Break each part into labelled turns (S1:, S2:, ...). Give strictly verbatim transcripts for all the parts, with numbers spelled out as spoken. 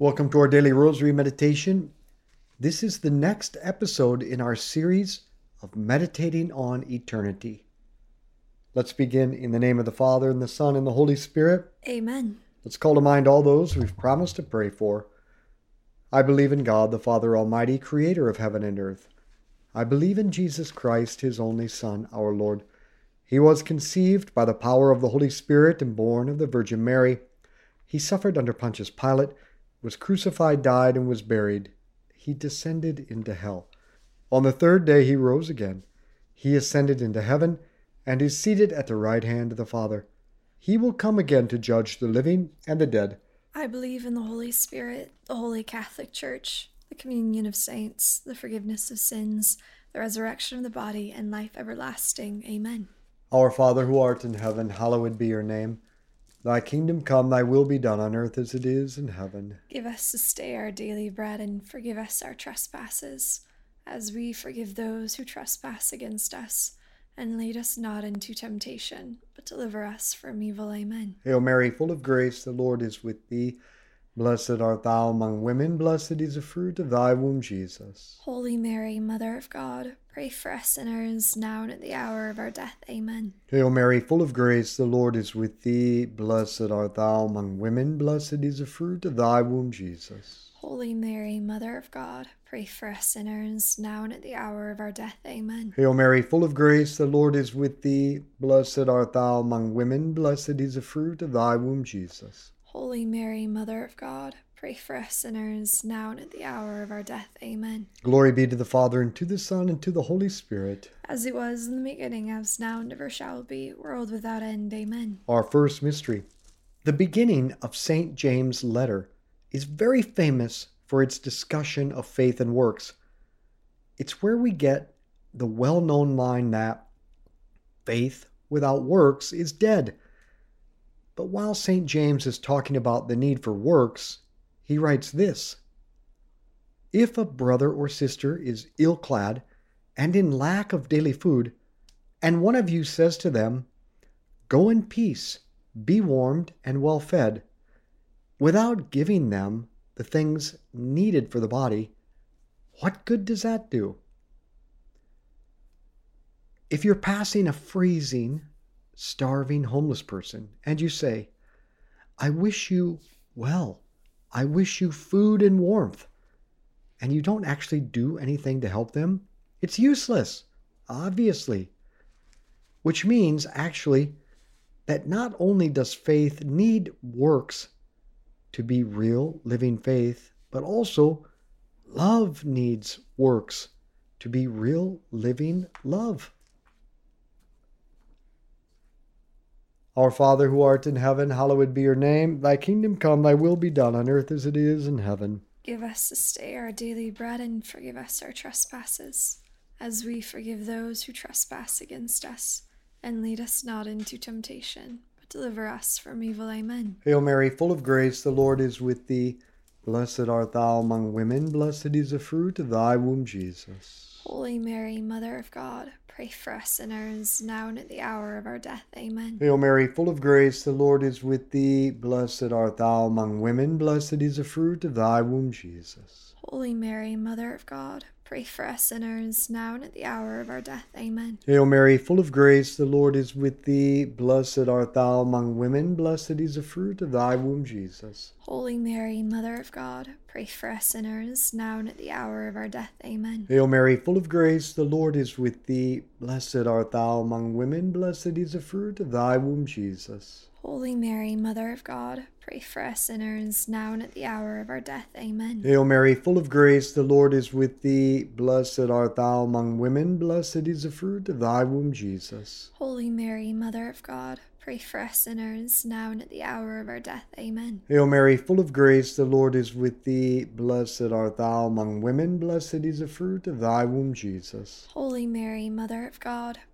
S1: Welcome to our daily rosary meditation. This is the next episode in our series of meditating on eternity. Let's begin in the name of the Father, and the Son, and the Holy Spirit.
S2: Amen.
S1: Let's call to mind all those we've promised to pray for. I believe in God, the Father Almighty, creator of heaven and earth. I believe in Jesus Christ, his only Son, our Lord. He was conceived by the power of the Holy Spirit and born of the Virgin Mary. He suffered under Pontius Pilate, was crucified, died, and was buried. He descended into hell. On the third day he rose again. He ascended into heaven and is seated at the right hand of the Father. He will come again to judge the living and the dead.
S2: I believe in the Holy Spirit, the Holy Catholic Church, the communion of saints, the forgiveness of sins, the resurrection of the body, and life everlasting. Amen.
S1: Our Father who art in heaven, hallowed be your name. Thy kingdom come, thy will be done on earth as it is in heaven.
S2: Give us this day our daily bread, and forgive us our trespasses, as we forgive those who trespass against us. And lead us not into temptation, but deliver us from evil. Amen.
S1: Hail Mary, full of grace, the Lord is with thee. Blessed art thou among women, blessed is the fruit of thy womb, Jesus.
S2: Holy Mary, Mother of God, pray for us sinners, now and at the hour of our death. Amen.
S1: Hail Mary, full of grace, the Lord is with thee. Blessed art thou among women, blessed is the fruit of thy womb, Jesus.
S2: Holy Mary, Mother of God, pray for us sinners, now and at the hour of our death. Amen.
S1: Hail Mary, full of grace, the Lord is with thee. Blessed art thou among women, blessed is the fruit of thy womb, Jesus.
S2: Holy Mary, Mother of God, pray for us sinners, now and at the hour of our death. Amen.
S1: Glory be to the Father, and to the Son, and to the Holy Spirit.
S2: As it was in the beginning, as now, and ever shall be, world without end. Amen.
S1: Our first mystery. The beginning of Saint James' letter is very famous for its discussion of faith and works. It's where we get the well-known line that faith without works is dead. But while Saint James is talking about the need for works, he writes this: If a brother or sister is ill-clad and in lack of daily food, and one of you says to them, "Go in peace, be warmed and well fed," without giving them the things needed for the body, what good does that do? If you're passing a freezing, starving homeless person and you say, "I wish you well, I wish you food and warmth," and you don't actually do anything to help them, it's useless, obviously. Which means, actually, that not only does faith need works to be real, living faith, but also love needs works to be real, living love. Our Father who art in heaven, hallowed be your name. Thy kingdom come, thy will be done on earth as it is in heaven.
S2: Give us this day our daily bread, and forgive us our trespasses, as we forgive those who trespass against us. And lead us not into temptation, but deliver us from evil. Amen.
S1: Hail Mary, full of grace, the Lord is with thee. Blessed art thou among women, blessed is the fruit of thy womb, Jesus.
S2: Holy Mary, Mother of God, pray for us sinners, now and at the hour of our death. Amen.
S1: Hail Mary, full of grace, the Lord is with thee. Blessed art thou among women, blessed is the fruit of thy womb, Jesus.
S2: Holy Mary, Mother of God, pray for us sinners, now and at the hour of our death. Amen.
S1: Hail Mary, full of grace, the Lord is with thee. Blessed art thou among women, blessed is the fruit of thy womb, Jesus.
S2: Holy Mary, Mother of God, pray for us sinners, now and at the hour of our death. Amen.
S1: Hail Mary, full of grace, the Lord is with thee. Blessed art thou among women, blessed is the fruit of thy womb, Jesus.
S2: Holy Mary, Mother of God, pray for us sinners, now and at the hour of our death. Amen.
S1: Hail Mary, full of grace, the Lord is with thee. Blessed art thou among women, blessed is the fruit of thy womb, Jesus.
S2: Holy Mary, Mother of God, pray for us sinners, now and at the hour of our death. Amen.
S1: Hail Mary, full of grace, the Lord is with thee. Blessed art thou among women, blessed is the fruit of thy womb, Jesus.
S2: Holy Mary, Mother of God,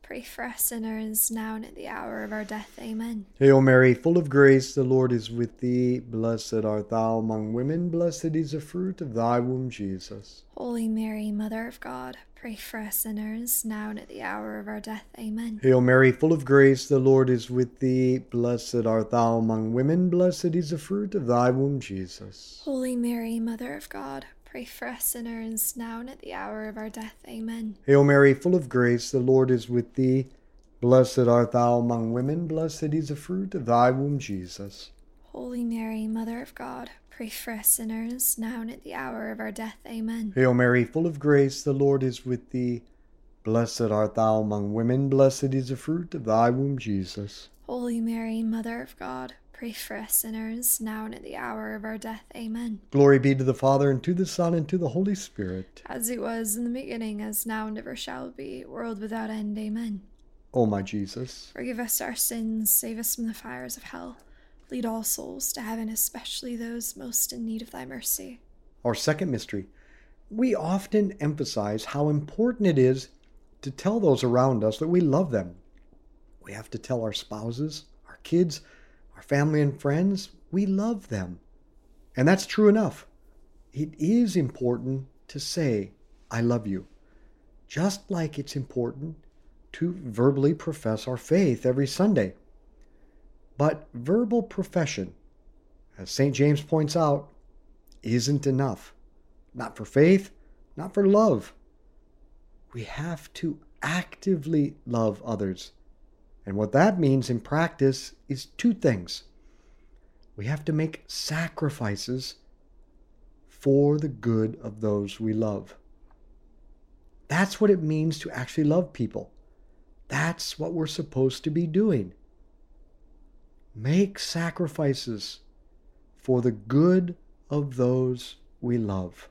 S2: pray for us sinners, now and at the hour of our death. Amen.
S1: Hail Mary, full of grace, the Lord is with thee. Blessed art thou among women, blessed is the fruit of thy womb, Jesus.
S2: Holy Mary, Mother of God, pray for us sinners, now and at the hour of our death. Amen.
S1: Hail Mary, full of grace, the Lord is with thee. Blessed art thou among women, blessed is the fruit of thy womb, Jesus.
S2: Holy Mary, Mother of God, pray for us sinners, now and at the hour of our death. Amen.
S1: Hail Mary, full of grace, the Lord is with thee. Blessed art thou among women, blessed is the fruit of thy womb, Jesus.
S2: Holy Mary, Mother of God, pray for us sinners, now and at the hour of our death. Amen.
S1: Hail Mary, full of grace, the Lord is with thee. Blessed art thou among women, blessed is the fruit of thy womb, Jesus.
S2: Holy Mary, Mother of God, pray for us sinners, now and at the hour of our death. Amen.
S1: Glory be to the Father, and to the Son, and to the Holy Spirit.
S2: As it was in the beginning, as now and ever shall be, world without end. Amen.
S1: O my Jesus,
S2: forgive us our sins, save us from the fires of hell. Lead all souls to heaven, especially those most in need of thy mercy.
S1: Our second mystery. We often emphasize how important it is to tell those around us that we love them. We have to tell our spouses, our kids, our family and friends, we love them. And that's true enough. It is important to say, I love you. Just like it's important to verbally profess our faith every Sunday. But verbal profession, as Saint James points out, isn't enough. Not for faith, not for love. We have to actively love others. And what that means in practice is two things. We have to make sacrifices for the good of those we love. That's what it means to actually love people. That's what we're supposed to be doing. Make sacrifices for the good of those we love.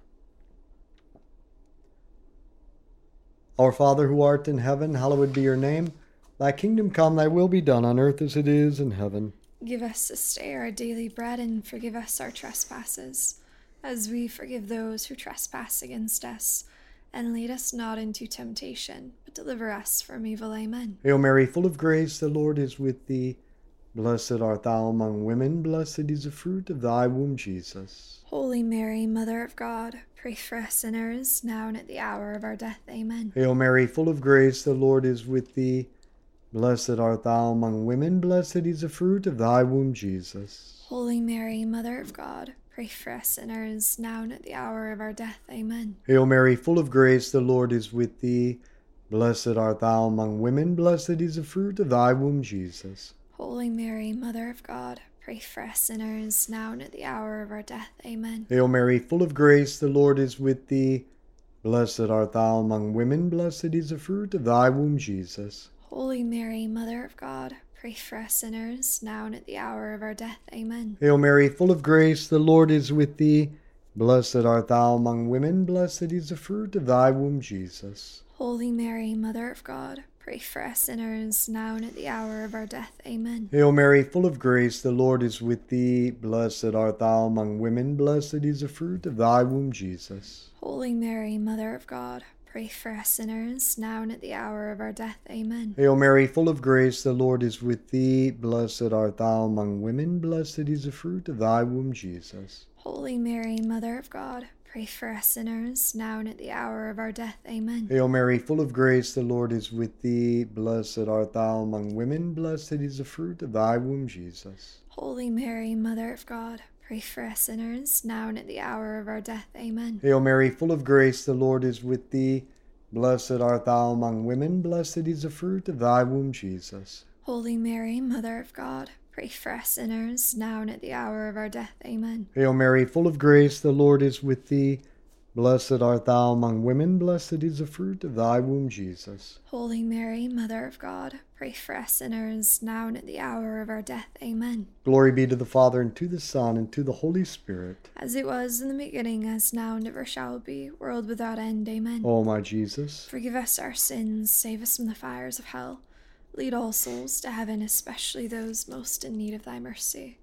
S1: Our Father who art in heaven, hallowed be your name. Thy kingdom come, thy will be done on earth as it is in heaven.
S2: Give us this day our daily bread, and forgive us our trespasses, as we forgive those who trespass against us. And lead us not into temptation, but deliver us from evil. Amen.
S1: Hail Mary, full of grace, the Lord is with thee. Blessed art thou among women, blessed is the fruit of thy womb, Jesus.
S2: Holy Mary, Mother of God, pray for us sinners, now and at the hour of our death. Amen.
S1: Hail Mary, full of grace, the Lord is with thee. Blessed art thou among women, blessed is the fruit of thy womb, Jesus.
S2: Holy Mary, Mother of God, pray for us sinners, now and at the hour of our death. Amen.
S1: Hail Mary, full of grace, the Lord is with thee. Blessed art thou among women, blessed is the fruit of thy womb, Jesus.
S2: Holy Mary, Mother of God, pray for us sinners, now and at the hour of our death. Amen.
S1: Hail Mary, full of grace, the Lord is with thee. Blessed art thou among women, blessed is the fruit of thy womb, Jesus.
S2: Holy Mary, Mother of God, pray for us sinners, now and at the hour of our death. Amen.
S1: Hail Mary, full of grace, the Lord is with thee. Blessed art thou among women, blessed is the fruit of thy womb, Jesus.
S2: Holy Mary, Mother of God, pray for us sinners, now and at the hour of our death. Amen.
S1: Hail Mary, full of grace, the Lord is with thee. Blessed art thou among women, blessed is the fruit of thy womb, Jesus.
S2: Holy Mary, Mother of God, pray for us sinners, now and at the hour of our death. Amen.
S1: Hail Mary, full of grace, the Lord is with thee. Blessed art thou among women, blessed is the fruit of thy womb, Jesus.
S2: Holy Mary, Mother of God, pray for us sinners, now and at the hour of our death. Amen.
S1: Hail Mary, full of grace, the Lord is with thee. Blessed art thou among women, blessed is the fruit of thy womb, Jesus.
S2: Holy Mary, Mother of God, pray for us sinners, now and at the hour of our death. Amen.
S1: Hail Mary, full of grace, the Lord is with thee. Blessed art thou among women, blessed is the fruit of thy womb, Jesus.
S2: Holy Mary, Mother of God, pray for us sinners, now and at the hour of our death. Amen.
S1: Hail Mary, full of grace, the Lord is with thee. Blessed art thou among women, blessed is the fruit of thy womb, Jesus.
S2: Holy Mary, Mother of God, pray for us sinners, now and at the hour of our death. Amen.
S1: Glory be to the Father, and to the Son, and to the Holy Spirit.
S2: As it was in the beginning, as now and ever shall be, world without end. Amen.
S1: O my Jesus,
S2: forgive us our sins, save us from the fires of hell. Lead all souls to heaven, especially those most in need of thy mercy.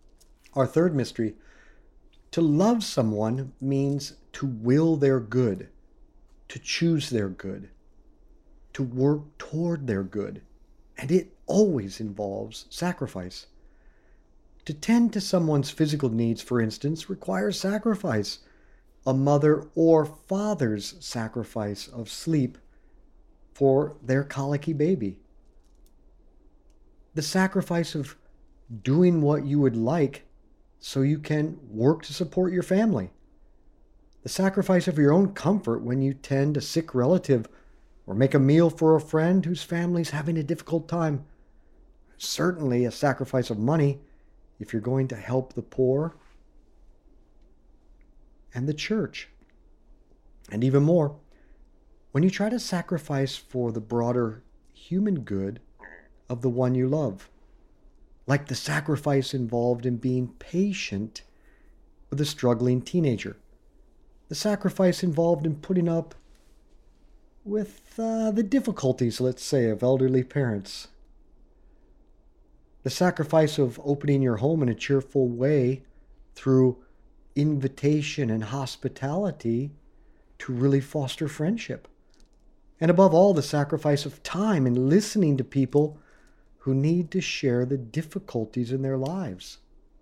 S1: Our third mystery. To love someone means to will their good, to choose their good. to work toward their good, and it always involves sacrifice. To tend to someone's physical needs, for instance, requires sacrifice. A mother or father's sacrifice of sleep for their colicky baby. The sacrifice of doing what you would like so you can work to support your family. The sacrifice of your own comfort when you tend a sick relative or make a meal for a friend whose family's having a difficult time. Certainly a sacrifice of money if you're going to help the poor and the church. And even more, when you try to sacrifice for the broader human good of the one you love, like the sacrifice involved in being patient with a struggling teenager, the sacrifice involved in putting up with uh, the difficulties, let's say, of elderly parents, the sacrifice of opening your home in a cheerful way through invitation and hospitality to really foster friendship. And above all, the sacrifice of time in listening to people who need to share the difficulties in their lives.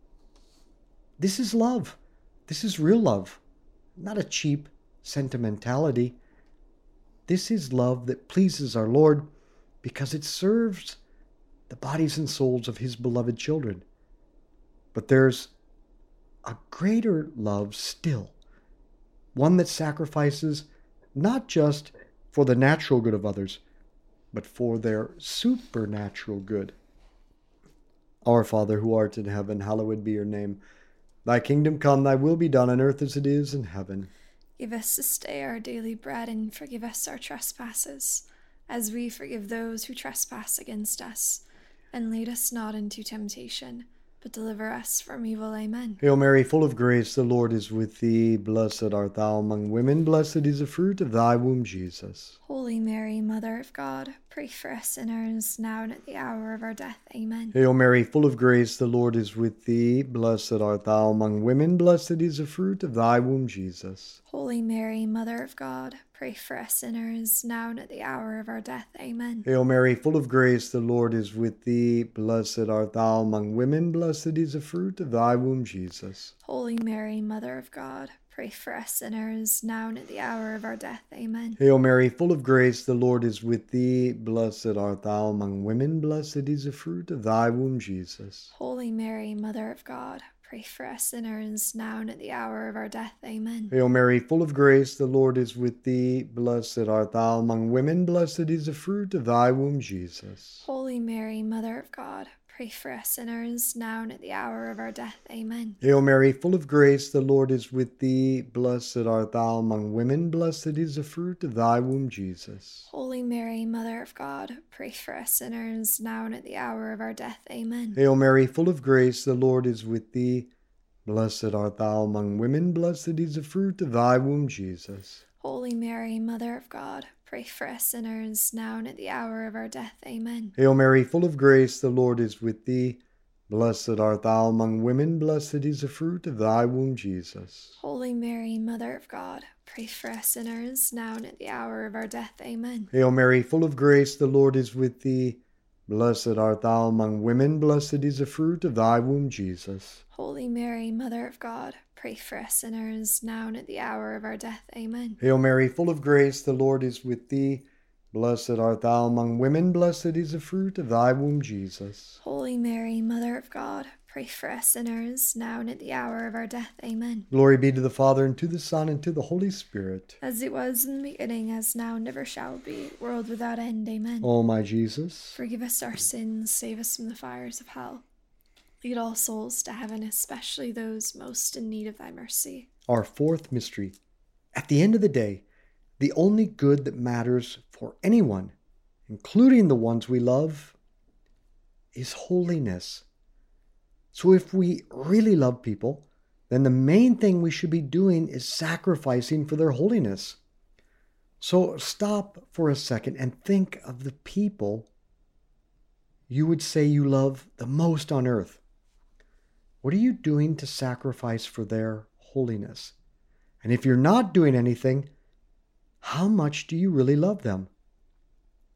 S1: This is love. This is real love, not a cheap sentimentality. This is love that pleases our Lord because it serves the bodies and souls of his beloved children. But there's a greater love still, one that sacrifices not just for the natural good of others, but for their supernatural good. Our Father, who art in heaven, hallowed be your name. Thy kingdom come, thy will be done on earth as it is in heaven.
S2: Give us this day our daily bread, and forgive us our trespasses, as we forgive those who trespass against us. And lead us not into temptation, but deliver us from evil. Amen.
S1: Hail Mary, full of grace, the Lord is with thee. Blessed art thou among women, blessed is the fruit of thy womb, Jesus.
S2: Holy Mary, Mother of God, pray for us sinners, now and at the hour of our death. Amen.
S1: Hail Mary, full of grace, the Lord is with thee. Blessed art thou among women, blessed is the fruit of thy womb, Jesus.
S2: Holy Mary, Mother of God, pray for us sinners, now and at the hour of our death. Amen.
S1: Hail Mary, full of grace, the Lord is with thee. Blessed art thou among women, blessed is the fruit of thy womb, Jesus.
S2: Holy Mary, Mother of God, pray for us sinners, now and at the hour of our death. Amen.
S1: Hail Mary, full of grace, the Lord is with thee. Blessed art thou among women, blessed is the fruit of thy womb, Jesus.
S2: Holy Mary, Mother of God, pray for us sinners, now and at the hour of our death. Amen.
S1: Hail Mary, full of grace, the Lord is with thee. Blessed art thou among women, blessed is the fruit of thy womb, Jesus.
S2: Holy Mary, Mother of God, pray for us sinners, now and at the hour of our death. Amen.
S1: Hail Mary, full of grace, the Lord is with thee. Blessed art thou among women, blessed is the fruit of thy womb, Jesus.
S2: Holy Mary, Mother of God, pray for us sinners, now and at the hour of our death. Amen.
S1: Hail Mary, full of grace, the Lord is with thee. Blessed art thou among women, blessed is the fruit of thy womb, Jesus.
S2: Holy Mary, Mother of God, pray for us sinners, now and at the hour of our death. Amen.
S1: Hail Mary, full of grace, the Lord is with thee. Blessed art thou among women, blessed is the fruit of thy womb, Jesus.
S2: Holy Mary, Mother of God, pray for us sinners, now and at the hour of our death. Amen.
S1: Hail Mary, full of grace, the Lord is with thee. Blessed art thou among women, blessed is the fruit of thy womb, Jesus.
S2: Holy Mary, Mother of God, pray for us sinners, now and at the hour of our death. Amen.
S1: Hail Mary, full of grace, the Lord is with thee. Blessed art thou among women, blessed is the fruit of thy womb, Jesus.
S2: Holy Mary, Mother of God, pray for us sinners, now and at the hour of our death. Amen.
S1: Glory be to the Father, and to the Son, and to the Holy Spirit.
S2: As it was in the beginning, as now, and ever shall be, world without end. Amen.
S1: O my Jesus,
S2: forgive us our sins, save us from the fires of hell. Lead all souls to heaven, especially those most in need of thy mercy.
S1: Our fourth mystery. At the end of the day, the only good that matters for anyone, including the ones we love, is holiness. So if we really love people, then the main thing we should be doing is sacrificing for their holiness. So stop for a second and think of the people you would say you love the most on earth. What are you doing to sacrifice for their holiness? And if you're not doing anything, how much do you really love them?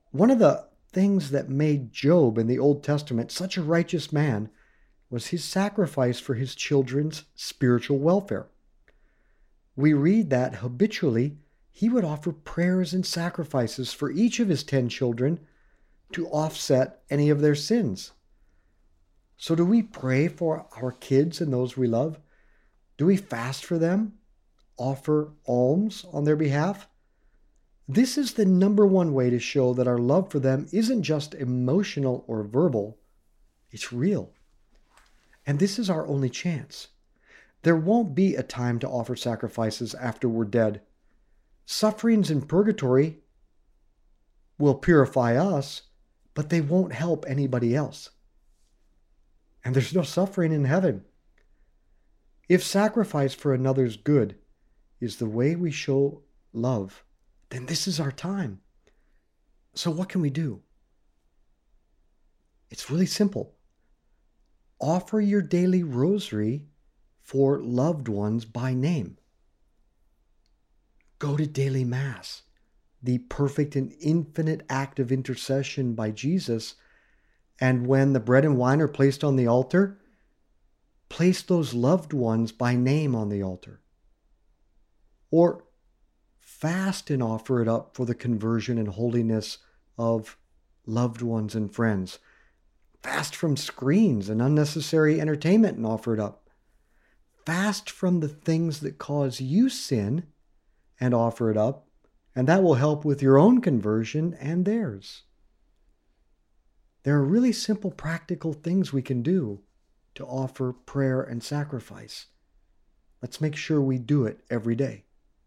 S1: One of the things that made Job in the Old Testament such a righteous man was his sacrifice for his children's spiritual welfare. We read that habitually he would offer prayers and sacrifices for each of his ten children to offset any of their sins. So do we pray for our kids and those we love? Do we fast for them? Offer alms on their behalf? This is the number one way to show that our love for them isn't just emotional or verbal, it's real. And this is our only chance. There won't be a time to offer sacrifices after we're dead. Sufferings in purgatory will purify us, but they won't help anybody else. And there's no suffering in heaven. If sacrifice for another's good is the way we show love, then this is our time. So what can we do? It's really simple. Offer your daily rosary for loved ones by name. Go to daily Mass, the perfect and infinite act of intercession by Jesus. And when the bread and wine are placed on the altar, place those loved ones by name on the altar. Or fast and offer it up for the conversion and holiness of loved ones and friends. Fast from screens and unnecessary entertainment and offer it up. Fast from the things that cause you sin and offer it up, and that will help with your own conversion and theirs. There are really simple, practical things we can do to offer prayer and sacrifice. Let's make sure we do it every day.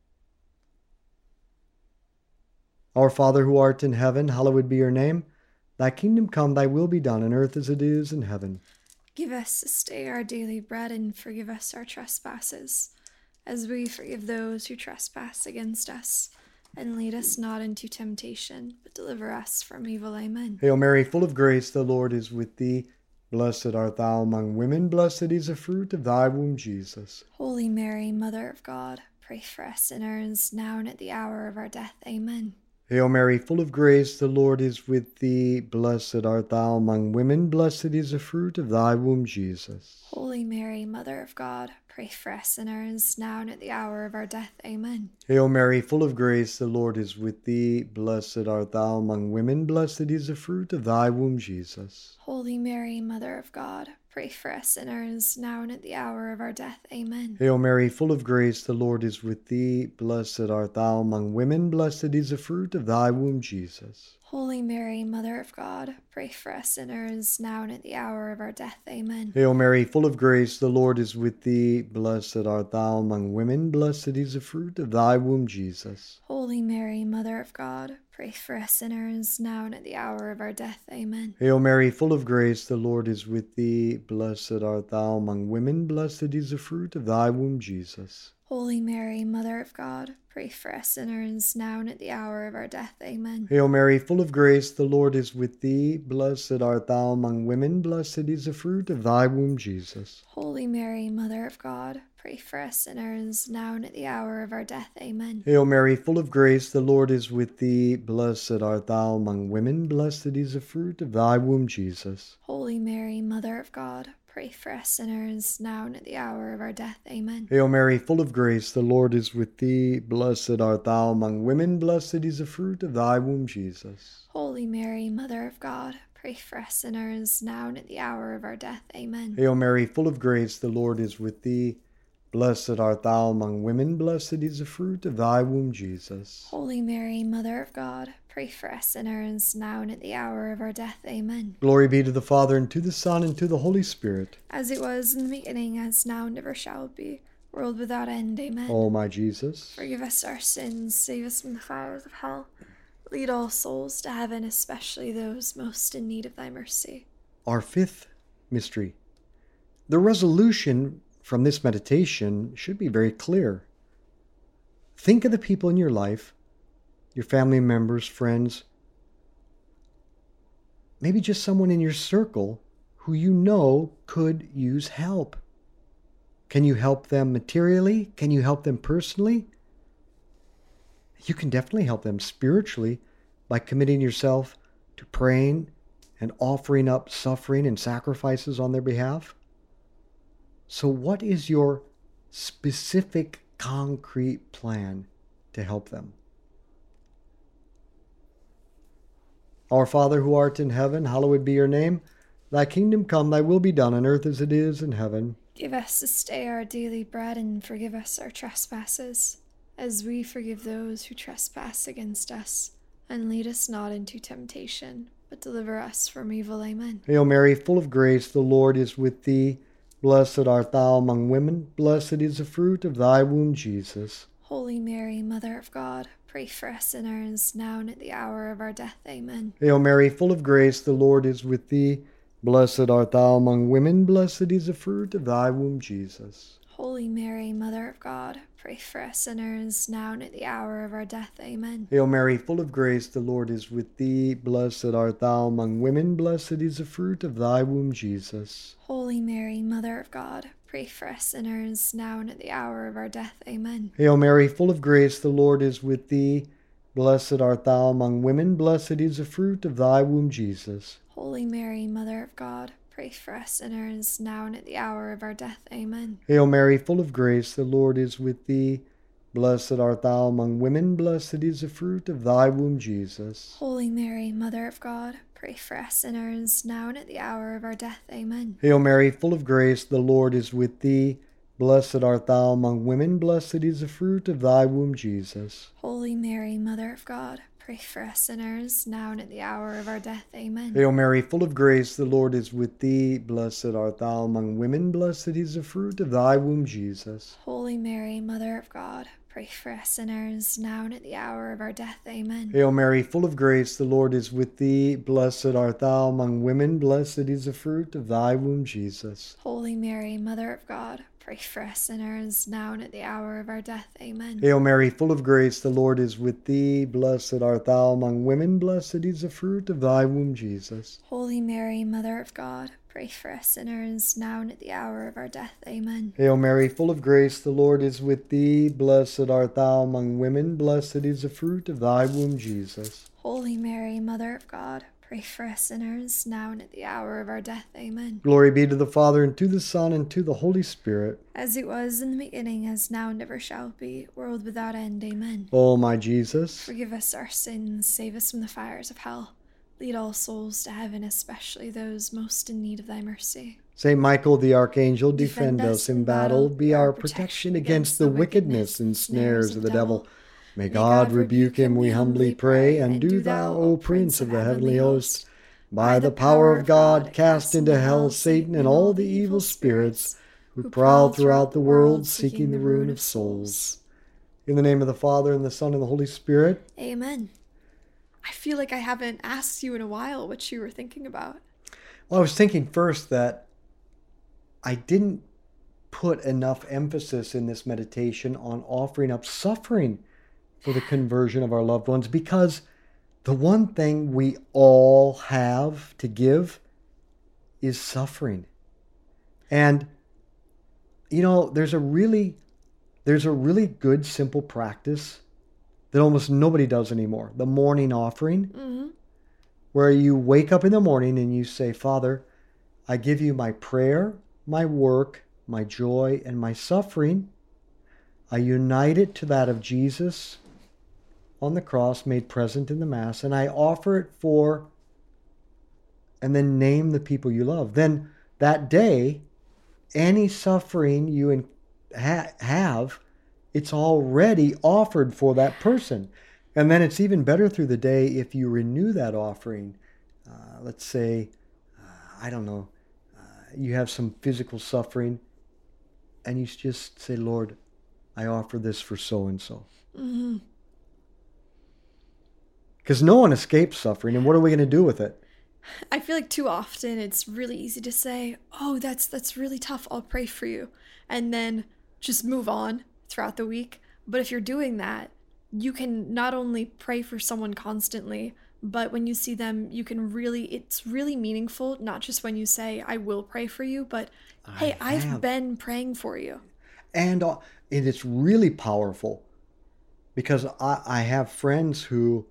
S1: Our Father who art in heaven, hallowed be your name. Thy kingdom come, thy will be done on earth as it is in heaven.
S2: Give us this day our daily bread, and forgive us our trespasses, as we forgive those who trespass against us. And lead us not into temptation, but deliver us from evil. Amen.
S1: Hail Mary, full of grace, the Lord is with thee. Blessed art thou among women, blessed is the fruit of thy womb, Jesus.
S2: Holy Mary, Mother of God, pray for us sinners, now and at the hour of our death. Amen.
S1: Hail Mary, full of grace, the Lord is with thee. Blessed art thou among women, blessed is the fruit of thy womb, Jesus.
S2: Holy Mary, Mother of God, pray for us sinners, now and at the hour of our death. Amen.
S1: Hail Mary, full of grace, the Lord is with thee. Blessed art thou among women, blessed is the fruit of thy womb, Jesus.
S2: Holy Mary, Mother of God, pray for us sinners, now and at the hour of our death. Amen.
S1: Hail Mary, full of grace, the Lord is with thee. Blessed art thou among women, blessed is the fruit of thy womb, Jesus.
S2: Holy Mary, Mother of God, pray for us sinners, now and at the hour of our death. Amen.
S1: Hail Mary, full of grace, the Lord is with thee. Blessed art thou among women, blessed is the fruit of thy womb, Jesus.
S2: Holy Mary, Mother of God, pray for us sinners, now and at the hour of our death. Amen.
S1: Hail Mary, full of grace, the Lord is with thee. Blessed art thou among women, blessed is the fruit of thy womb, Jesus.
S2: Holy Mary, Mother of God, pray for us sinners, now and at the hour of our death. Amen.
S1: Hail Mary, full of grace, the Lord is with thee. Blessed art thou among women, blessed is the fruit of thy womb, Jesus.
S2: Holy Mary, Mother of God, pray for us sinners, now and at the hour of our death. Amen.
S1: Hail Mary, full of grace, the Lord is with thee. Blessed art thou among women, blessed is the fruit of thy womb, Jesus.
S2: Holy Mary, Mother of God, pray for us sinners, now and at the hour of our death. Amen.
S1: Hail Mary, full of grace, the Lord is with thee. Blessed art thou among women, blessed is the fruit of thy womb, Jesus.
S2: Holy Mary, Mother of God, pray for us sinners, now and at the hour of our death. Amen.
S1: Hail Mary, full of grace, the Lord is with thee. Blessed art thou among women, blessed is the fruit of thy womb, Jesus.
S2: Holy Mary, Mother of God, pray for us sinners, now and at the hour of our death. Amen.
S1: Glory be to the Father, and to the Son, and to the Holy Spirit.
S2: As it was in the beginning, as now, and ever shall be, world without end. Amen.
S1: O my Jesus,
S2: forgive us our sins, save us from the fires of hell. Lead all souls to heaven, especially those most in need of thy mercy.
S1: Our fifth mystery. The resolution from this meditation should be very clear. Think of the people in your life, your family members, friends, maybe just someone in your circle who you know could use help. Can you help them materially? Can you help them personally? You can definitely help them spiritually by committing yourself to praying and offering up suffering and sacrifices on their behalf. So what is your specific, concrete plan to help them? Our Father who art in heaven, hallowed be your name. Thy kingdom come, thy will be done on earth as it is in heaven.
S2: Give us this day our daily bread, and forgive us our trespasses, as we forgive those who trespass against us. And lead us not into temptation, but deliver us from evil. Amen.
S1: Hail Mary, full of grace, the Lord is with thee. Blessed art thou among women, blessed is the fruit of thy womb, Jesus.
S2: Holy Mary, Mother of God, pray for us sinners, now and at the hour of our death. Amen.
S1: Hail Mary, full of grace, the Lord is with thee. Blessed art thou among women, blessed is the fruit of thy womb, Jesus.
S2: Holy Mary, Mother of God, pray for us sinners, now and at the hour of our death. Amen.
S1: Hail Mary, full of grace, the Lord is with thee. Blessed art thou among women, blessed is the fruit of thy womb, Jesus.
S2: Holy Mary, Mother of God, pray for us sinners, now and at the hour of our death. Amen.
S1: Hail Mary, full of grace, the Lord is with thee. Blessed art thou among women, blessed is the fruit of thy womb, Jesus.
S2: Holy Mary, Mother of God, pray for us sinners, now and at the hour of our death. Amen.
S1: Hail Mary, full of grace, the Lord is with thee. Blessed art thou among women, blessed is the fruit of thy womb, Jesus.
S2: Holy Mary, Mother of God, pray for us sinners, now and at the hour of our death. Amen.
S1: Hail Mary, full of grace, the Lord is with thee. Blessed art thou among women, blessed is the fruit of thy womb, Jesus.
S2: Holy Mary, Mother of God, pray for us sinners, now and at the hour of our death. Amen.
S1: Hail Mary, full of grace, the Lord is with thee. Blessed art thou among women, blessed is the fruit of thy womb, Jesus.
S2: Holy Mary, Mother of God, pray for us sinners, now and at the hour of our death. Amen.
S1: Hail Mary, full of grace, the Lord is with thee. Blessed art thou among women, blessed is the fruit of thy womb, Jesus.
S2: Holy Mary, Mother of God, pray for us sinners, now and at the hour of our death. Amen.
S1: Hail Mary, full of grace, the Lord is with thee. Blessed art thou among women, blessed is the fruit of thy womb, Jesus.
S2: Holy Mary, Mother of God, pray for us sinners, now and at the hour of our death. Amen.
S1: Hail Mary, full of grace, the Lord is with thee. Blessed art thou among women, blessed is the fruit of thy womb, Jesus.
S2: Holy Mary, Mother of God, pray for us sinners, now and at the hour of our death. Amen.
S1: Glory be to the Father, and to the Son, and to the Holy Spirit.
S2: As it was in the beginning, as now and ever shall be, world without end. Amen.
S1: O my Jesus,
S2: forgive us our sins, save us from the fires of hell. Lead all souls to heaven, especially those most in need of thy mercy.
S1: Saint Michael the Archangel, defend, defend us in battle, be our protection against the wickedness and snares of the devil. May God rebuke him, we humbly pray, and do thou, O Prince of the heavenly host, by the power of God, cast into hell Satan and all the evil spirits who prowl throughout the world seeking the ruin of souls. In the name of the Father, and the Son, and the Holy Spirit.
S2: Amen. I feel like I haven't asked you in a while what you were thinking about.
S1: Well, I was thinking first that I didn't put enough emphasis in this meditation on offering up suffering for the conversion of our loved ones, because the one thing we all have to give is suffering. And, you know, there's a really, there's a really good, simple practice that almost nobody does anymore. The morning offering,
S2: mm-hmm.
S1: where you wake up in the morning and you say, Father, I give you my prayer, my work, my joy, and my suffering. I unite it to that of Jesus on the cross, made present in the Mass, and I offer it for, and then name the people you love. Then that day, any suffering you ha- have, it's already offered for that person. And then it's even better through the day if you renew that offering. Uh, let's say, uh, I don't know, uh, you have some physical suffering, and you just say, Lord, I offer this for so-and-so.
S2: Mm-hmm.
S1: Because no one escapes suffering, and what are we going to do with it?
S2: I feel like too often it's really easy to say, oh, that's that's really tough, I'll pray for you, and then just move on throughout the week. But if you're doing that, you can not only pray for someone constantly, but when you see them, you can really, it's really meaningful, not just when you say, I will pray for you, but,
S1: I
S2: hey,
S1: have.
S2: I've been praying for you.
S1: And uh, it is really powerful, because I, I have friends who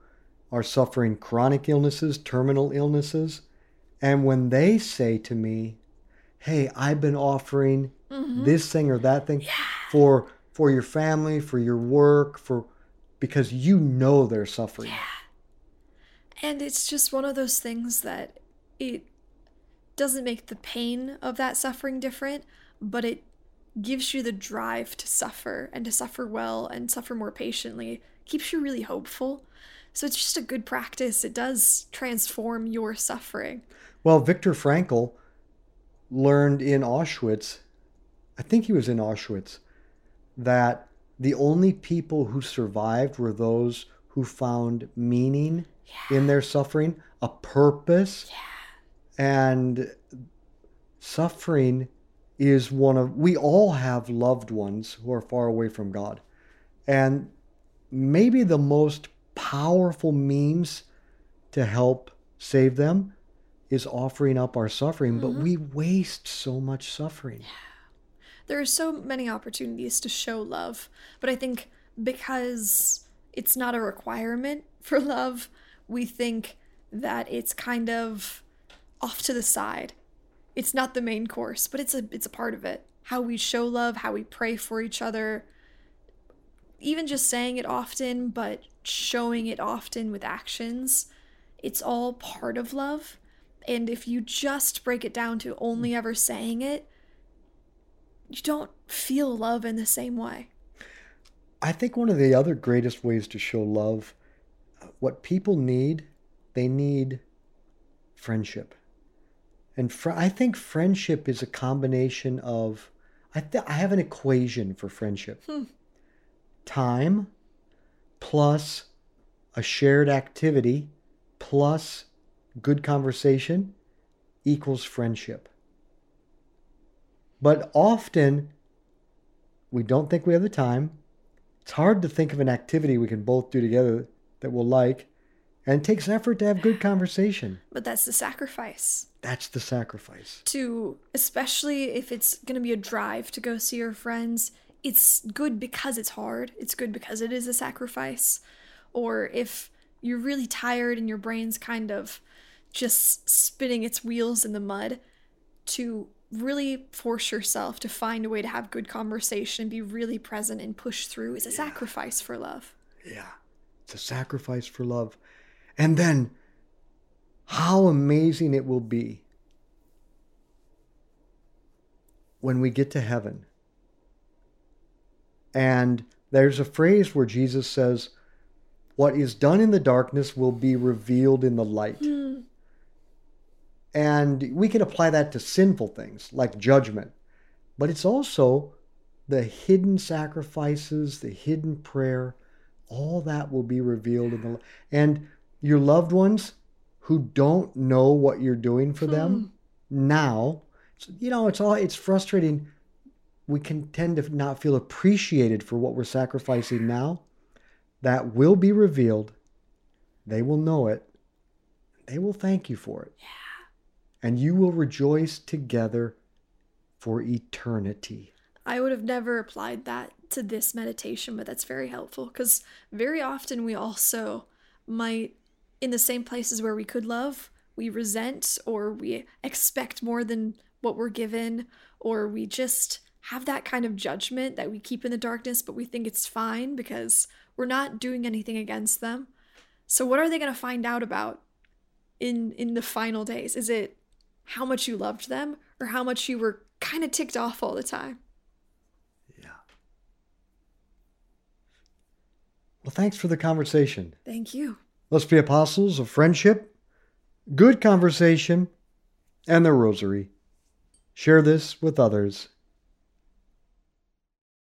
S1: are suffering chronic illnesses, terminal illnesses. And when they say to me, hey, I've been offering mm-hmm. this thing or that thing
S2: yeah.
S1: for for your family, for your work, for because you know they're suffering.
S2: Yeah. And it's just one of those things that it doesn't make the pain of that suffering different, but it gives you the drive to suffer and to suffer well and suffer more patiently. Keeps you really hopeful. So it's just a good practice. It does transform your suffering.
S1: Well, Viktor Frankl learned in Auschwitz, I think he was in Auschwitz, that the only people who survived were those who found meaning yeah. in their suffering, a purpose.
S2: Yeah.
S1: And suffering is one of, we all have loved ones who are far away from God. And maybe the most powerful means to help save them is offering up our suffering, mm-hmm. but we waste so much suffering.
S2: Yeah. There are so many opportunities to show love, but I think because it's not a requirement for love, we think that it's kind of off to the side. It's not the main course, but it's a it's a part of it. How we show love, how we pray for each other, even just saying it often, but showing it often with actions, it's all part of love. And if you just break it down to only ever saying it, you don't feel love in the same way.
S1: I think one of the other greatest ways to show love, what people need, they need friendship. And fr- I think friendship is a combination of, I, th- I have an equation for friendship.
S2: Hmm.
S1: Time plus a shared activity plus good conversation equals friendship. But often we don't think we have the time. It's hard to think of an activity we can both do together that we'll like. And it takes effort to have good conversation.
S2: But that's the sacrifice.
S1: That's the sacrifice.
S2: To, especially if it's going to be a drive to go see your friends, it's good because it's hard. It's good because it is a sacrifice. Or if you're really tired and your brain's kind of just spinning its wheels in the mud, to really force yourself to find a way to have good conversation, be really present and push through is a yeah. sacrifice for love.
S1: Yeah, it's a sacrifice for love. And then how amazing it will be when we get to heaven. And there's a phrase where Jesus says, what is done in the darkness will be revealed in the light.
S2: Mm.
S1: And we can apply that to sinful things like judgment. But it's also the hidden sacrifices, the hidden prayer, all that will be revealed in the light. And your loved ones who don't know what you're doing for them hmm. now, you know, it's all, it's frustrating. We can tend to not feel appreciated for what we're sacrificing now. That will be revealed. They will know it. They will thank you for it.
S2: Yeah.
S1: And you will rejoice together for eternity.
S2: I would have never applied that to this meditation, but that's very helpful because very often we also might, in the same places where we could love, we resent or we expect more than what we're given, or we just have that kind of judgment that we keep in the darkness, but we think it's fine because we're not doing anything against them. So what are they going to find out about in in the final days? Is it how much you loved them or how much you were kind of ticked off all the time?
S1: Yeah. Well, thanks for the conversation.
S2: Thank you.
S1: Let's be apostles of friendship, good conversation, and the rosary. Share this with others